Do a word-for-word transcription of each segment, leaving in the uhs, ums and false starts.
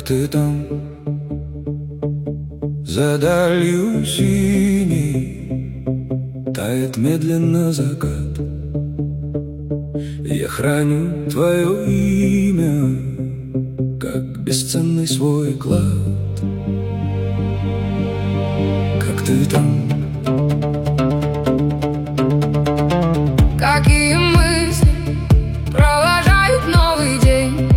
ты там, за далью синей тает медленно закат. Я храню твое имя, как бесценный свой клад. Как ты там? Какие мысли провожают новый день?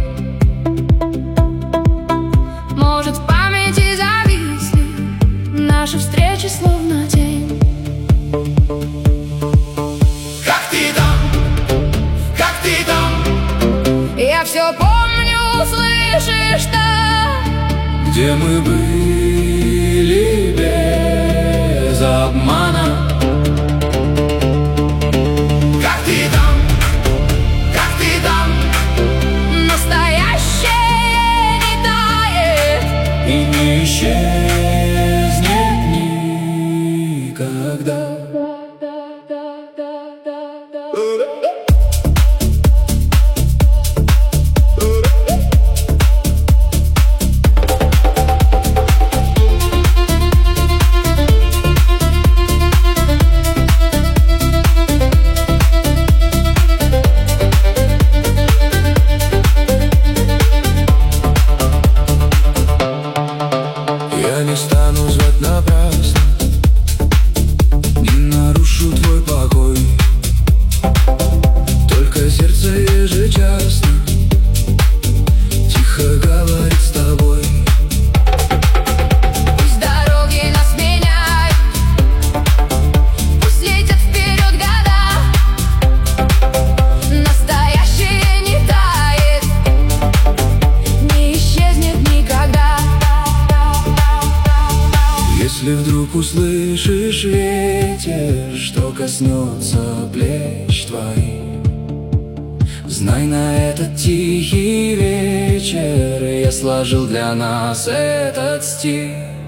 Может, в памяти зависли наши встречи, словно тень. Как ты там? Как ты там? Я все помню, слышишь, что Где мы были без обмана? Как ты там? Как ты там? настоящее не тает И не исчезнет никогда. Я не стану звать напрасно, не нарушу твой покой. Только сердце ежечасно тихо говорит с тобой. Пусть дороги нас меняют, пусть летят вперед года. Настоящее не тает, не исчезнет никогда. Если вдруг услышишь ветер, что коснется плеч твоих, знай, на этот тихий вечер я сложил для нас этот стих.